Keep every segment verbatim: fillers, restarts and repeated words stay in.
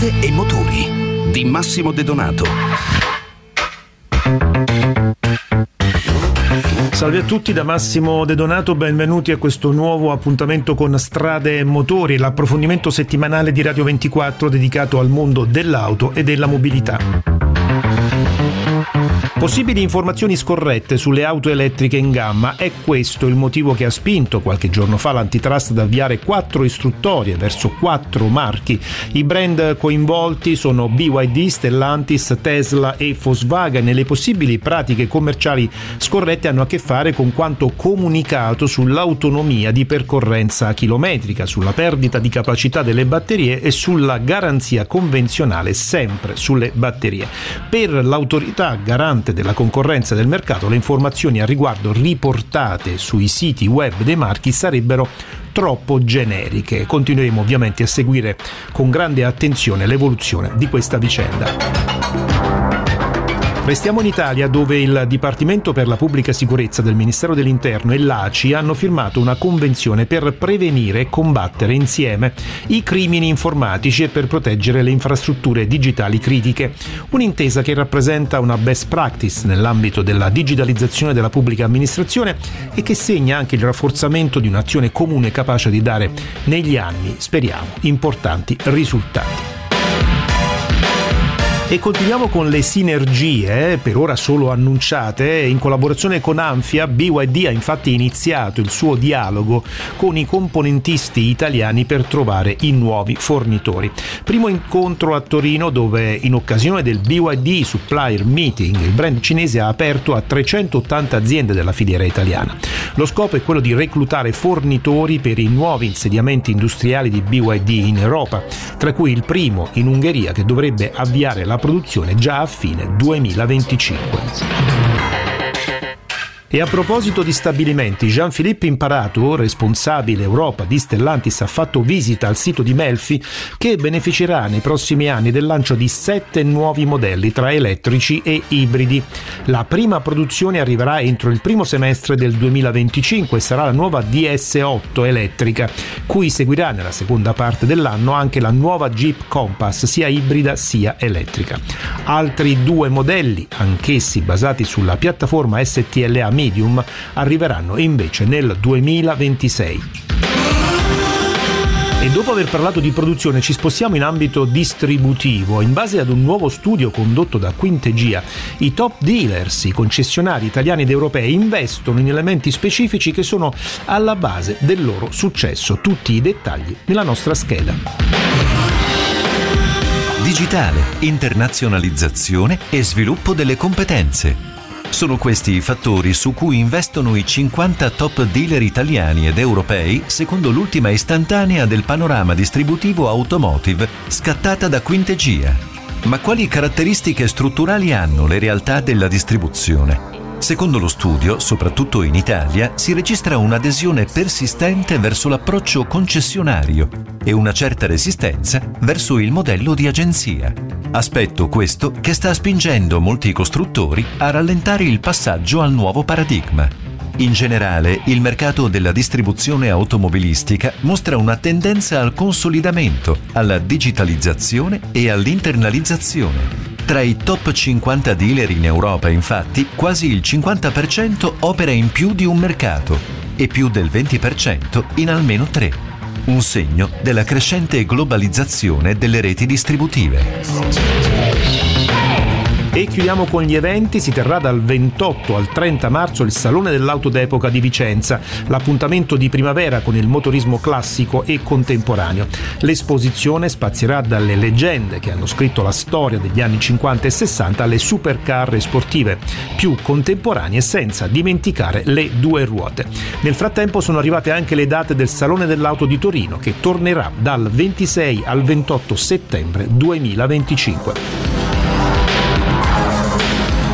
strade e motori di Massimo De Donato. Salve a tutti da Massimo De Donato, benvenuti a questo nuovo appuntamento con Strade e Motori, l'approfondimento settimanale di Radio ventiquattro dedicato al mondo dell'auto e della mobilità. Possibili informazioni scorrette sulle auto elettriche in gamma, è questo il motivo che ha spinto qualche giorno fa l'Antitrust ad avviare quattro istruttorie verso quattro marchi. I brand coinvolti sono B Y D, Stellantis, Tesla e Volkswagen e le possibili pratiche commerciali scorrette hanno a che fare con quanto comunicato sull'autonomia di percorrenza chilometrica, sulla perdita di capacità delle batterie e sulla garanzia convenzionale sempre sulle batterie. Per l'autorità garante della concorrenza e del mercato, le informazioni a riguardo riportate sui siti web dei marchi sarebbero troppo generiche. Continueremo ovviamente a seguire con grande attenzione l'evoluzione di questa vicenda. Restiamo in Italia, dove il Dipartimento per la Pubblica Sicurezza del Ministero dell'Interno e l'A C I hanno firmato una convenzione per prevenire e combattere insieme i crimini informatici e per proteggere le infrastrutture digitali critiche. Un'intesa che rappresenta una best practice nell'ambito della digitalizzazione della pubblica amministrazione e che segna anche il rafforzamento di un'azione comune capace di dare negli anni, speriamo, importanti risultati. E continuiamo con le sinergie, per ora solo annunciate. In collaborazione con Anfia, B Y D ha infatti iniziato il suo dialogo con i componentisti italiani per trovare i nuovi fornitori. Primo incontro a Torino, dove in occasione del B Y D Supplier Meeting il brand cinese ha aperto a trecentottanta aziende della filiera italiana. Lo scopo è quello di reclutare fornitori per i nuovi insediamenti industriali di B Y D in Europa, tra cui il primo in Ungheria, che dovrebbe avviare la produzione già a fine duemilaventicinque. E a proposito di stabilimenti, Jean-Philippe Imparato, responsabile Europa di Stellantis, ha fatto visita al sito di Melfi, che beneficerà nei prossimi anni del lancio di sette nuovi modelli tra elettrici e ibridi. La prima produzione arriverà entro il primo semestre del duemilaventicinque e sarà la nuova D S otto elettrica, cui seguirà nella seconda parte dell'anno anche la nuova Jeep Compass, sia ibrida sia elettrica. Altri due modelli, anch'essi basati sulla piattaforma S T L A Medium, arriveranno invece nel duemilaventisei. E dopo aver parlato di produzione ci spostiamo in ambito distributivo. In base ad un nuovo studio condotto da Quintegia, i top dealers, i concessionari italiani ed europei, investono in elementi specifici che sono alla base del loro successo. Tutti i dettagli nella nostra scheda. Digitale, internazionalizzazione e sviluppo delle competenze. Sono questi i fattori su cui investono i cinquanta top dealer italiani ed europei secondo l'ultima istantanea del panorama distributivo automotive scattata da Quintegia. Ma quali caratteristiche strutturali hanno le realtà della distribuzione? Secondo lo studio, soprattutto in Italia, si registra un'adesione persistente verso l'approccio concessionario e una certa resistenza verso il modello di agenzia. Aspetto questo che sta spingendo molti costruttori a rallentare il passaggio al nuovo paradigma. In generale, il mercato della distribuzione automobilistica mostra una tendenza al consolidamento, alla digitalizzazione e all'internalizzazione. Tra i top cinquanta dealer in Europa, infatti, quasi il cinquanta per cento opera in più di un mercato e più del venti per cento in almeno tre. Un segno della crescente globalizzazione delle reti distributive. E chiudiamo con gli eventi. Si terrà dal ventotto al trenta marzo il Salone dell'Auto d'Epoca di Vicenza, l'appuntamento di primavera con il motorismo classico e contemporaneo. L'esposizione spazierà dalle leggende che hanno scritto la storia degli anni cinquanta e sessanta alle supercar sportive più contemporanee, senza dimenticare le due ruote. Nel frattempo sono arrivate anche le date del Salone dell'Auto di Torino, che tornerà dal ventisei al ventotto settembre duemilaventicinque.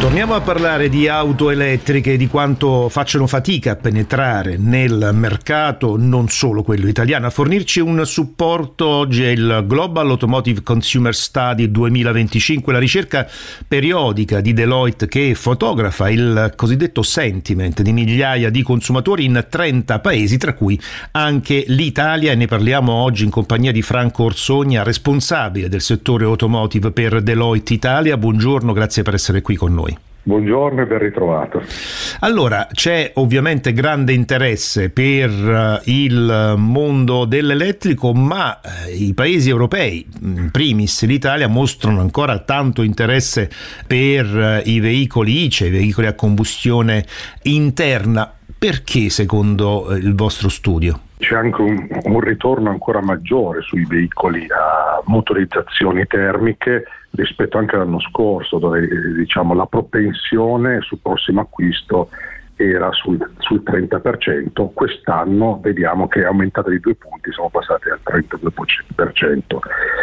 Torniamo a parlare di auto elettriche e di quanto facciano fatica a penetrare nel mercato, non solo quello italiano. A fornirci un supporto oggi è il Global Automotive Consumer Study duemilaventicinque, la ricerca periodica di Deloitte che fotografa il cosiddetto sentiment di migliaia di consumatori in trenta paesi, tra cui anche l'Italia, e ne parliamo oggi in compagnia di Franco Orsogna, responsabile del settore automotive per Deloitte Italia. Buongiorno, grazie per essere qui con noi. Buongiorno e ben ritrovato. Allora, c'è ovviamente grande interesse per il mondo dell'elettrico, ma i paesi europei, in primis l'Italia, mostrano ancora tanto interesse per i veicoli I C E, i veicoli a combustione interna. Perché, secondo il vostro studio? C'è anche un, un ritorno ancora maggiore sui veicoli a motorizzazioni termiche rispetto anche all'anno scorso, dove diciamo la propensione sul prossimo acquisto era sul, sul trenta per cento. Quest'anno vediamo che è aumentata di due punti, siamo passati al trentadue per cento.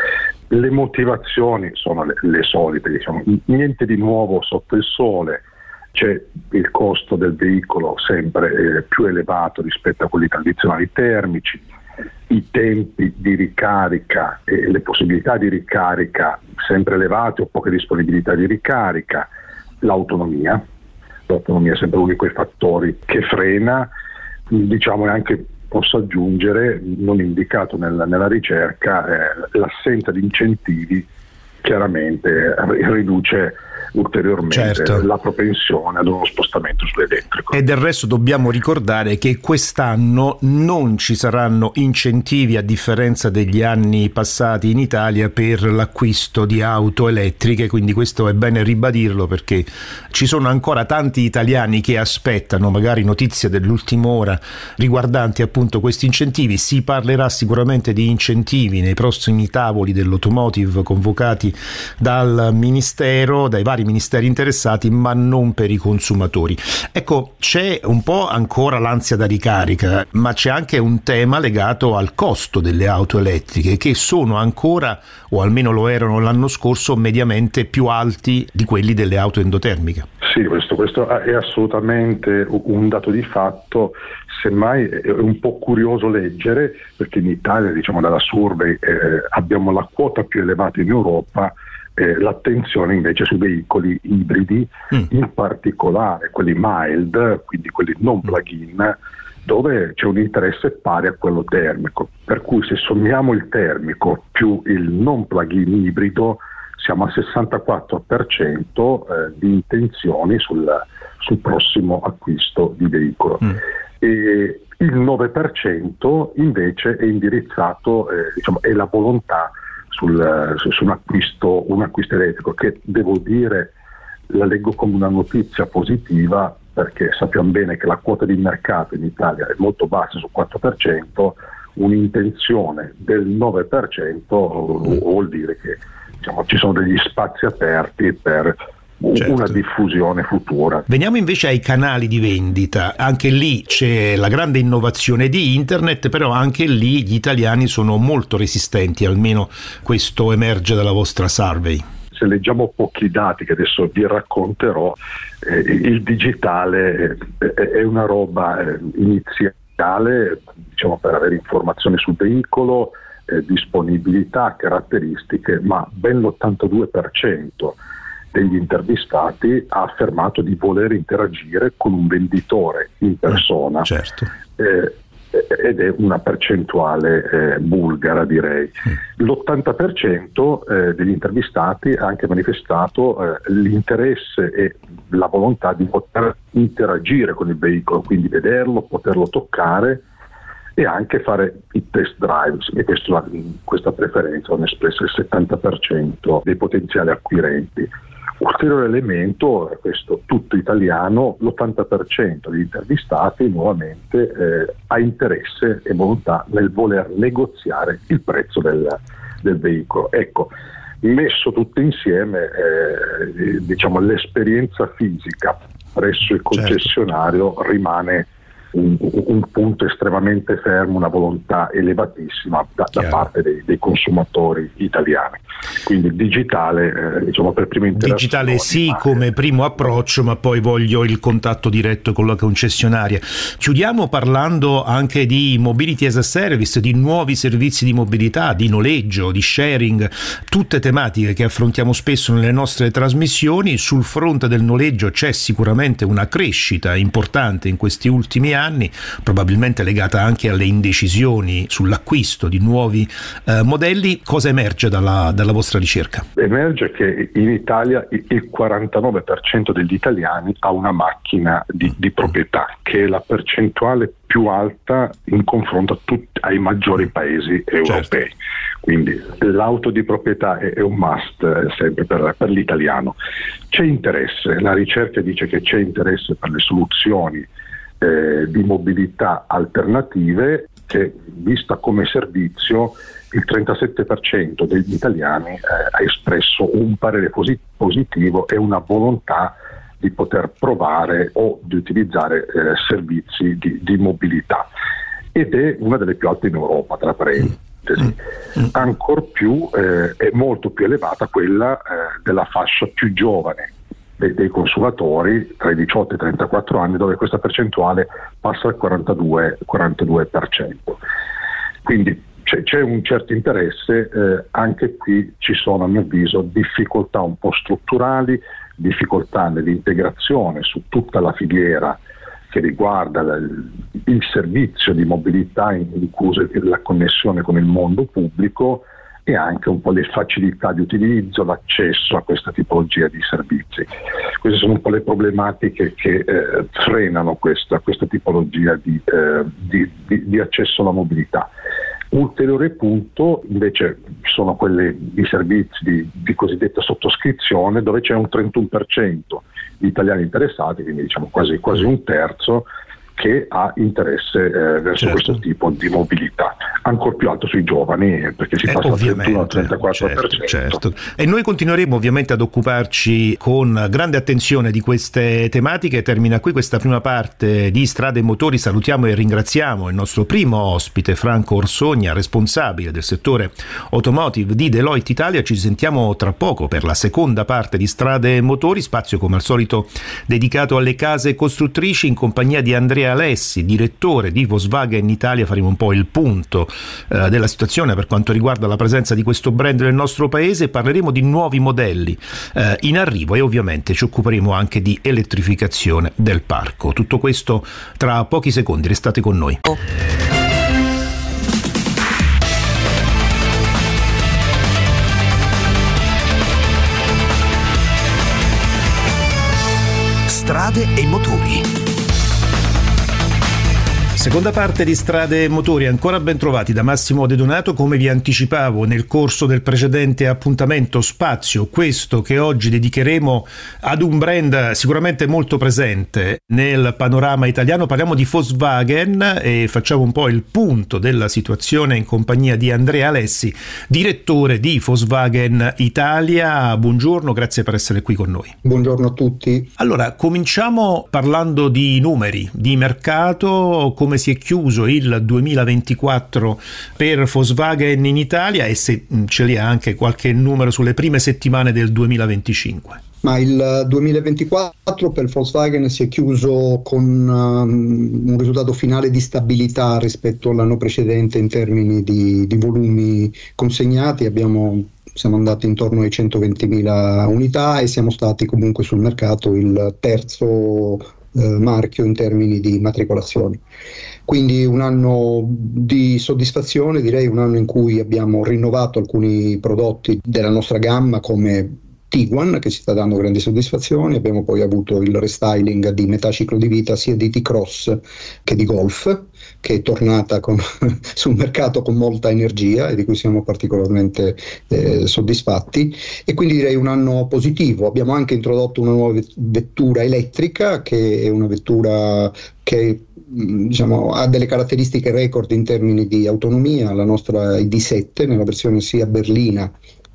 Le motivazioni sono le, le solite, diciamo, niente di nuovo sotto il sole. C'è il costo del veicolo sempre eh, più elevato rispetto a quelli tradizionali termici, i tempi di ricarica e le possibilità di ricarica sempre elevate o poche disponibilità di ricarica, l'autonomia, l'autonomia è sempre uno di quei fattori che frena, diciamo, e anche posso aggiungere, non indicato nella, nella ricerca, eh, l'assenza di incentivi chiaramente riduce ulteriormente certo. la propensione ad uno spostamento sull'elettrico. E del resto dobbiamo ricordare che quest'anno non ci saranno incentivi, a differenza degli anni passati in Italia, per l'acquisto di auto elettriche, quindi questo è bene ribadirlo, perché ci sono ancora tanti italiani che aspettano magari notizie dell'ultima ora riguardanti appunto questi incentivi. Si parlerà sicuramente di incentivi nei prossimi tavoli dell'automotive convocati dal Ministero, dai vari ministeri interessati, ma non per i consumatori. Ecco, c'è un po' ancora l'ansia da ricarica, ma c'è anche un tema legato al costo delle auto elettriche, che sono ancora, o almeno lo erano l'anno scorso, mediamente più alti di quelli delle auto endotermiche. Sì, questo, questo è assolutamente un dato di fatto. Semmai è un po' curioso leggere, perché in Italia, diciamo dalla survey, eh, abbiamo la quota più elevata in Europa. Eh, l'attenzione invece sui veicoli ibridi, mm. in particolare quelli mild, quindi quelli non plug-in, dove c'è un interesse pari a quello termico. Per cui se sommiamo il termico più il non plug-in ibrido, siamo al sessantaquattro per cento eh, di intenzioni sul, sul prossimo acquisto di veicolo. Mm. E il nove per cento invece è indirizzato, eh, diciamo, è la volontà sul, su, su un acquisto un acquisto elettrico, che devo dire la leggo come una notizia positiva, perché sappiamo bene che la quota di mercato in Italia è molto bassa, sul quattro per cento. Un'intenzione del nove per cento vuol dire che, diciamo, ci sono degli spazi aperti per certo. una diffusione futura. Veniamo invece ai canali di vendita. Anche lì c'è la grande innovazione di internet, però anche lì gli italiani sono molto resistenti, almeno questo emerge dalla vostra survey. Se leggiamo pochi dati che adesso vi racconterò, eh, il digitale eh, è una roba eh, iniziale, diciamo, per avere informazioni sul veicolo, eh, disponibilità, caratteristiche, ma ben l'ottantadue per cento degli intervistati ha affermato di voler interagire con un venditore in persona. Certo. Eh, ed è una percentuale eh, bulgara, direi. Mm. L'ottanta per cento eh, degli intervistati ha anche manifestato eh, l'interesse e la volontà di poter interagire con il veicolo, quindi vederlo, poterlo toccare e anche fare i test drive, e questo, questa preferenza l'hanno espressa il settanta per cento dei potenziali acquirenti. Ulteriore elemento, questo tutto italiano, l'ottanta per cento degli intervistati nuovamente eh, ha interesse e volontà nel voler negoziare il prezzo del, del veicolo. Ecco, messo tutto insieme, eh, diciamo, l'esperienza fisica presso il concessionario certo. rimane un, un punto estremamente fermo, una volontà elevatissima da, da parte dei, dei consumatori italiani. Quindi il digitale, eh, diciamo per prima interazione. Digitale sì, come primo approccio, ma poi voglio il contatto diretto con la concessionaria. Chiudiamo parlando anche di mobility as a service, di nuovi servizi di mobilità, di noleggio, di sharing, tutte tematiche che affrontiamo spesso nelle nostre trasmissioni. Sul fronte del noleggio c'è sicuramente una crescita importante in questi ultimi anni, probabilmente legata anche alle indecisioni sull'acquisto di nuovi eh, modelli. Cosa emerge dalla, dalla vostra ricerca? Emerge che in Italia il quarantanove per cento degli italiani ha una macchina di, di proprietà, che è la percentuale più alta in confronto a tutti, ai maggiori paesi europei. Certo. Quindi l'auto di proprietà è, è un must eh, sempre per, per l'italiano. C'è interesse, la ricerca dice che c'è interesse per le soluzioni eh, di mobilità alternative, che vista come servizio il trentasette per cento degli italiani eh, ha espresso un parere posit- positivo e una volontà di poter provare o di utilizzare eh, servizi di, di mobilità, ed è una delle più alte in Europa, tra parentesi. Ancor più eh, è molto più elevata quella eh, della fascia più giovane dei, dei consumatori tra i diciotto e i trentaquattro anni, dove questa percentuale passa al quarantadue per cento. Quindi c'è, c'è un certo interesse, eh, anche qui ci sono a mio avviso difficoltà un po' strutturali, difficoltà nell'integrazione su tutta la filiera che riguarda il, il servizio di mobilità, incluso la connessione con il mondo pubblico, e anche un po' le facilità di utilizzo, l'accesso a questa tipologia di servizi. Queste sono un po' le problematiche che eh, frenano questa, questa tipologia di, eh, di, di, di accesso alla mobilità. Ulteriore punto invece sono quelli di servizi di, di cosiddetta sottoscrizione, dove c'è un trentuno per cento di italiani interessati, quindi diciamo quasi, quasi un terzo, che ha interesse eh, verso certo. questo tipo di mobilità, ancor più alto sui giovani, perché si eh, passa dal trentuno al trentaquattro per cento. Certo, certo. E noi continueremo ovviamente ad occuparci con grande attenzione di queste tematiche. Termina qui questa prima parte di Strade e Motori. Salutiamo e ringraziamo il nostro primo ospite, Franco Orsogna, responsabile del settore automotive di Deloitte Italia. Ci sentiamo tra poco per la seconda parte di Strade e Motori, spazio come al solito dedicato alle case costruttrici, in compagnia di Andrea Alessi, direttore di Volkswagen Italia. Faremo un po' il punto eh, della situazione per quanto riguarda la presenza di questo brand nel nostro paese. Parleremo di nuovi modelli eh, in arrivo e ovviamente ci occuperemo anche di elettrificazione del parco. Tutto questo tra pochi secondi, restate con noi. Strade e Motori. Seconda parte di Strade e Motori, ancora ben trovati da Massimo De Donato. Come vi anticipavo nel corso del precedente appuntamento, spazio questo che oggi dedicheremo ad un brand sicuramente molto presente nel panorama italiano. Parliamo di Volkswagen e facciamo un po' il punto della situazione in compagnia di Andrea Alessi, direttore di Volkswagen Italia. Buongiorno, grazie per essere qui con noi. Buongiorno a tutti. Allora, cominciamo parlando di numeri, di mercato, come si è chiuso il duemilaventiquattro per Volkswagen in Italia, e se ce li ha anche qualche numero sulle prime settimane del duemilaventicinque. Ma il duemilaventiquattro per Volkswagen si è chiuso con um, un risultato finale di stabilità rispetto all'anno precedente in termini di, di volumi consegnati. Abbiamo Siamo andati intorno ai centoventimila unità e siamo stati comunque sul mercato il terzo eh, marchio in termini di matricolazioni. Quindi un anno di soddisfazione, direi un anno in cui abbiamo rinnovato alcuni prodotti della nostra gamma come Tiguan, che ci sta dando grandi soddisfazioni. Abbiamo poi avuto il restyling di metà ciclo di vita sia di T-Cross che di Golf, che è tornata con, sul mercato con molta energia e di cui siamo particolarmente eh, soddisfatti, e quindi direi un anno positivo. Abbiamo anche introdotto una nuova vettura elettrica, che è una vettura che diciamo ha delle caratteristiche record in termini di autonomia, la nostra I D sette nella versione sia berlina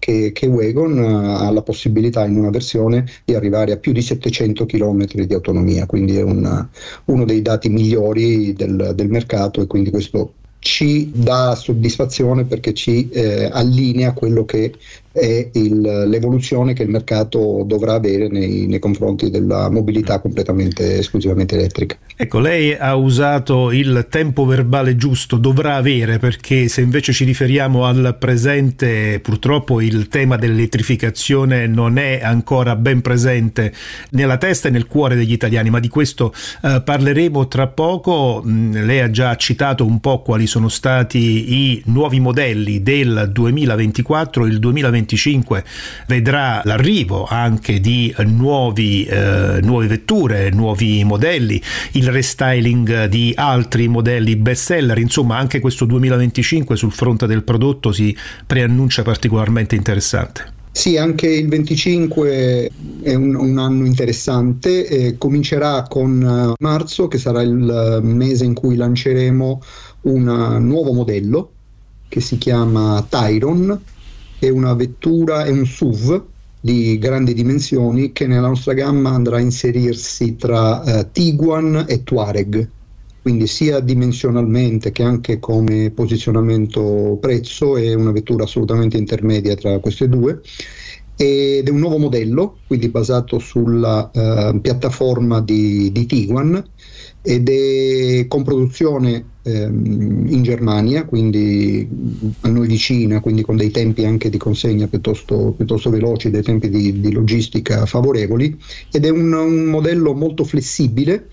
che, che Wagon ha la possibilità in una versione di arrivare a più di settecento chilometri di autonomia, quindi è un, uno dei dati migliori del, del mercato, e quindi questo ci dà soddisfazione perché ci eh, allinea quello che è il, l'evoluzione che il mercato dovrà avere nei, nei confronti della mobilità completamente esclusivamente elettrica. Ecco, lei ha usato il tempo verbale giusto, dovrà avere, perché se invece ci riferiamo al presente, purtroppo il tema dell'elettrificazione non è ancora ben presente nella testa e nel cuore degli italiani, ma di questo eh, parleremo tra poco. Mm, lei ha già citato un po' quali sono stati i nuovi modelli del duemilaventiquattro. Il duemilaventicinque vedrà l'arrivo anche di nuovi, eh, nuove vetture, nuovi modelli, il restyling di altri modelli best seller. Insomma, anche questo duemilaventicinque sul fronte del prodotto si preannuncia particolarmente interessante. Sì, anche il venticinque è un, un anno interessante, eh, comincerà con uh, marzo, che sarà il uh, mese in cui lanceremo un uh, nuovo modello che si chiama Tyron. È una vettura, è un S U V di grandi dimensioni che nella nostra gamma andrà a inserirsi tra uh, Tiguan e Touareg, quindi sia dimensionalmente che anche come posizionamento prezzo è una vettura assolutamente intermedia tra queste due, ed è un nuovo modello, quindi basato sulla uh, piattaforma di, di Tiguan, ed è con produzione ehm, in Germania, quindi a noi vicina, quindi con dei tempi anche di consegna piuttosto, piuttosto veloci, dei tempi di, di logistica favorevoli, ed è un, un modello molto flessibile,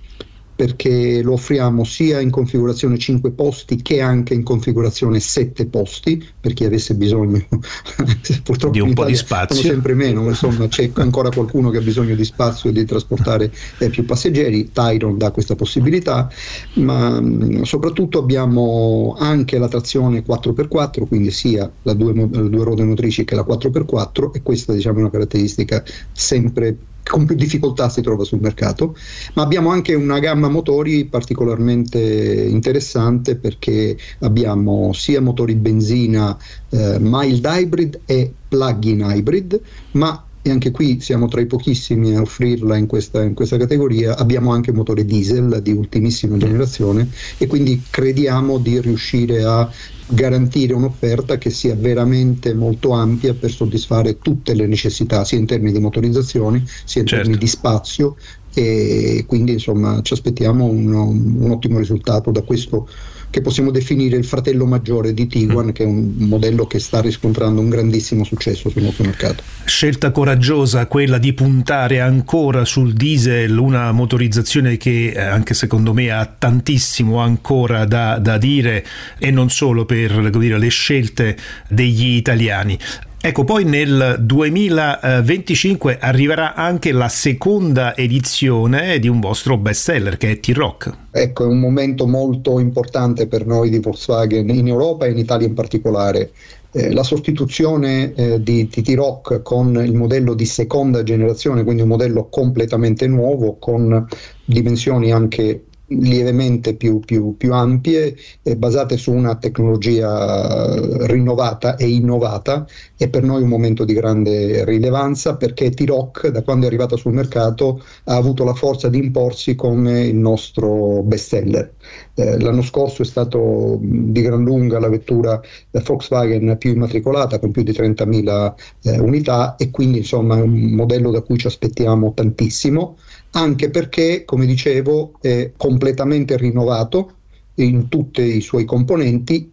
perché lo offriamo sia in configurazione cinque posti che anche in configurazione sette posti, per chi avesse bisogno purtroppo di un in po' Italia di spazio, sono sempre meno, insomma c'è ancora qualcuno che ha bisogno di spazio e di trasportare eh, più passeggeri. Tyron dà questa possibilità, ma mh, soprattutto abbiamo anche la trazione quattro per quattro, quindi sia la due, le due ruote motrici che la quattro per quattro, e questa diciamo è una caratteristica sempre con più difficoltà si trova sul mercato. Ma abbiamo anche una gamma motori particolarmente interessante, perché abbiamo sia motori benzina eh, mild hybrid e plug-in hybrid, ma e anche qui siamo tra i pochissimi a offrirla in questa, in questa categoria. Abbiamo anche motore diesel di ultimissima generazione, e quindi crediamo di riuscire a garantire un'offerta che sia veramente molto ampia per soddisfare tutte le necessità, sia in termini di motorizzazione sia in certo. termini di spazio, e quindi insomma ci aspettiamo un, un ottimo risultato da questo che possiamo definire il fratello maggiore di Tiguan, mm. che è un modello che sta riscontrando un grandissimo successo sul nostro mercato. Scelta coraggiosa quella di puntare ancora sul diesel, una motorizzazione che anche secondo me ha tantissimo ancora da, da dire, e non solo per dire, le scelte degli italiani. Ecco, poi nel duemilaventicinque arriverà anche la seconda edizione di un vostro best seller, che è T-Roc. Ecco, è un momento molto importante per noi di Volkswagen in Europa e in Italia in particolare. Eh, la sostituzione eh, di, di T-Roc con il modello di seconda generazione, quindi un modello completamente nuovo con dimensioni anche lievemente più, più, più ampie, eh, basate su una tecnologia rinnovata e innovata, è per noi un momento di grande rilevanza, perché T-Roc da quando è arrivata sul mercato ha avuto la forza di imporsi come il nostro best seller. Eh, l'anno scorso è stato di gran lunga la vettura eh, Volkswagen più immatricolata, con più di trentamila eh, unità, e quindi insomma è un modello da cui ci aspettiamo tantissimo, anche perché, come dicevo, è completamente rinnovato in tutti i suoi componenti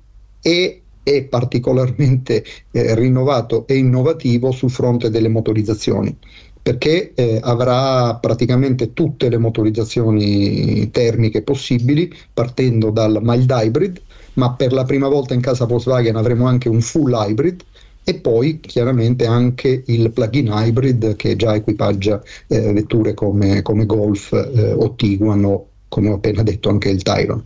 e è particolarmente eh, rinnovato e innovativo sul fronte delle motorizzazioni, perché eh, avrà praticamente tutte le motorizzazioni termiche possibili, partendo dal mild hybrid, ma per la prima volta in casa Volkswagen avremo anche un full hybrid, e poi chiaramente anche il plug-in hybrid, che già equipaggia eh, vetture come, come Golf eh, o Tiguan, o come ho appena detto anche il Tyron.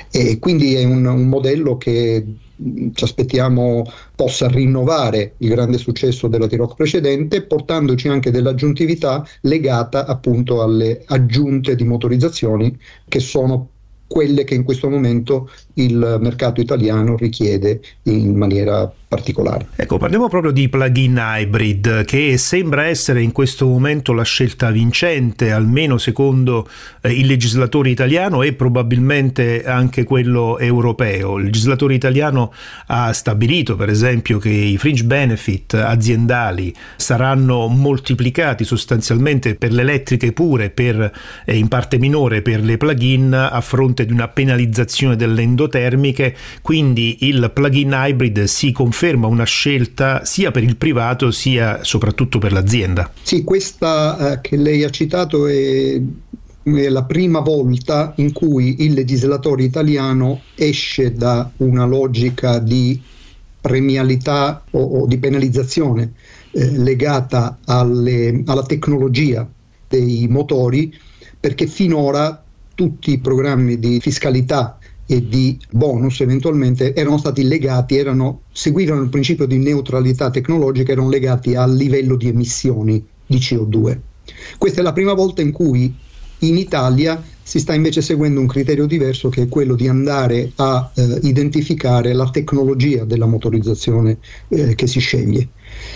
E quindi è un, un modello che ci aspettiamo possa rinnovare il grande successo della T-Roc precedente, portandoci anche dell'aggiuntività legata appunto alle aggiunte di motorizzazioni, che sono quelle che in questo momento il mercato italiano richiede in maniera particolari. Ecco, parliamo proprio di plug-in hybrid, che sembra essere in questo momento la scelta vincente, almeno secondo eh, il legislatore italiano e probabilmente anche quello europeo. Il legislatore italiano ha stabilito, per esempio, che i fringe benefit aziendali saranno moltiplicati sostanzialmente per le elettriche pure, per eh, in parte minore per le plug-in, a fronte di una penalizzazione delle endotermiche. Quindi il plug-in hybrid si conferma Conferma una scelta sia per il privato sia soprattutto per l'azienda. Sì, questa eh, che lei ha citato è, è la prima volta in cui il legislatore italiano esce da una logica di premialità o, o di penalizzazione eh, legata alle, alla tecnologia dei motori, perché finora tutti i programmi di fiscalità e di bonus eventualmente erano stati legati, erano, seguivano il principio di neutralità tecnologica, erano legati al livello di emissioni di C O due. Questa è la prima volta in cui in Italia si sta invece seguendo un criterio diverso, che è quello di andare a eh, identificare la tecnologia della motorizzazione eh, che si sceglie.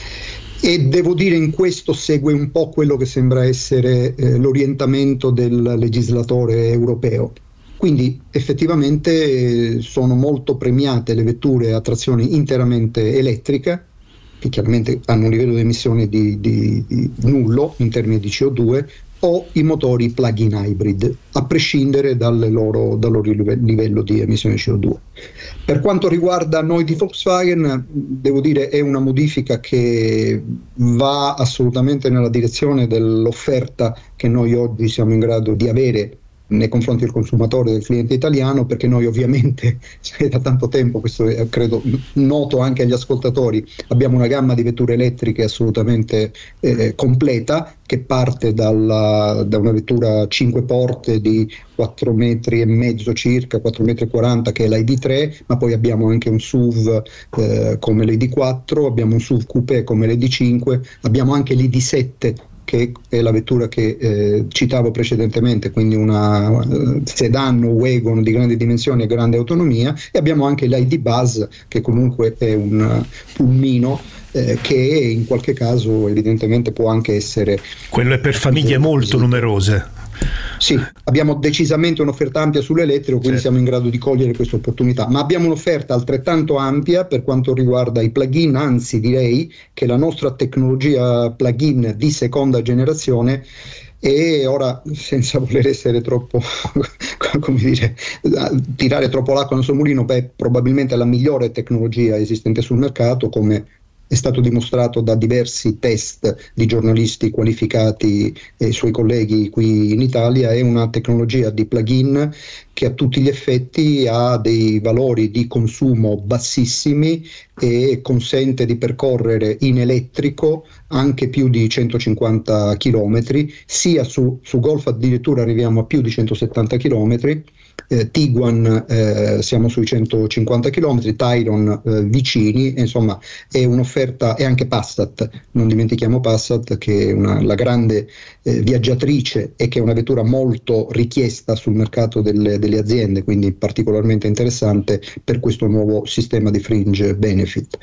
E devo dire, in questo segue un po' quello che sembra essere eh, l'orientamento del legislatore europeo. Quindi effettivamente eh, sono molto premiate le vetture a trazione interamente elettrica, che chiaramente hanno un livello di emissione di, di, di nullo in termini di C O due, o i motori plug-in hybrid, a prescindere dalle loro, dal loro livello di emissione di C O due. Per quanto riguarda noi di Volkswagen, devo dire è una modifica che va assolutamente nella direzione dell'offerta che noi oggi siamo in grado di avere nei confronti del consumatore, del cliente italiano, perché noi ovviamente da tanto tempo, questo è credo noto anche agli ascoltatori, abbiamo una gamma di vetture elettriche assolutamente eh, completa, che parte dalla, da una vettura cinque porte di quattro metri e mezzo circa, quattro metri e quaranta, che è l'I D tre, ma poi abbiamo anche un S U V eh, come l'I D quattro, abbiamo un S U V coupé come l'I D cinque, abbiamo anche l'I D sette, che è la vettura che eh, citavo precedentemente, quindi una uh, sedan o wagon di grandi dimensioni e grande autonomia, e abbiamo anche l'I D Buzz, che comunque è un uh, pulmino eh, che in qualche caso evidentemente può anche essere... Quello è per famiglie molto numerose. Sì, abbiamo decisamente un'offerta ampia sull'elettrico, quindi certo, siamo in grado di cogliere questa opportunità, ma abbiamo un'offerta altrettanto ampia per quanto riguarda i plug-in, anzi direi che la nostra tecnologia plug-in di seconda generazione, e ora, senza voler essere troppo come dire, tirare troppo l'acqua nel suo mulino, beh, probabilmente la migliore tecnologia esistente sul mercato, come è stato dimostrato da diversi test di giornalisti qualificati e suoi colleghi qui in Italia. È una tecnologia di plug-in che a tutti gli effetti ha dei valori di consumo bassissimi e consente di percorrere in elettrico anche più di centocinquanta chilometri, sia su, su Golf addirittura arriviamo a più di centosettanta chilometri, eh, Tiguan eh, siamo sui centocinquanta chilometri, Tayron eh, vicini, insomma è un'offerta, e anche Passat, non dimentichiamo Passat che è una, la grande eh, viaggiatrice e che è una vettura molto richiesta sul mercato delle, delle aziende, quindi particolarmente interessante per questo nuovo sistema di fringe benefit.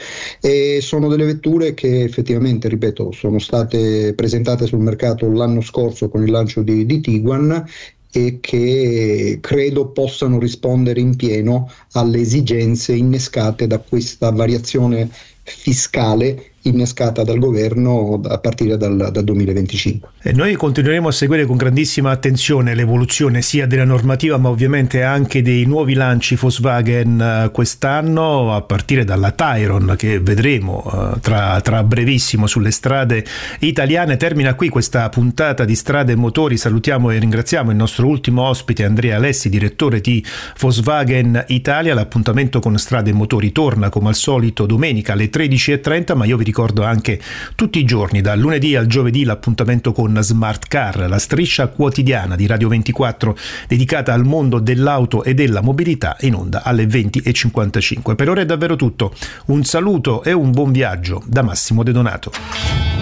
E sono delle vetture che effettivamente, ripeto, sono state presentate sul mercato l'anno scorso con il lancio di, di Tiguan, e che credo possano rispondere in pieno alle esigenze innescate da questa variazione fiscale innescata dal governo a partire dal, dal duemilaventicinque. E noi continueremo a seguire con grandissima attenzione l'evoluzione sia della normativa ma ovviamente anche dei nuovi lanci Volkswagen quest'anno, a partire dalla Tayron che vedremo uh, tra, tra brevissimo sulle strade italiane. Termina qui questa puntata di Strade e Motori. Salutiamo e ringraziamo il nostro ultimo ospite Andrea Alessi, direttore di Volkswagen Italia. L'appuntamento con Strade e Motori torna come al solito domenica alle tredici e trenta, ma io vi ricordo anche tutti i giorni dal lunedì al giovedì l'appuntamento con Smart Car, la striscia quotidiana di Radio ventiquattro dedicata al mondo dell'auto e della mobilità, in onda alle venti e cinquantacinque. Per ora è davvero tutto, un saluto e un buon viaggio da Massimo De Donato.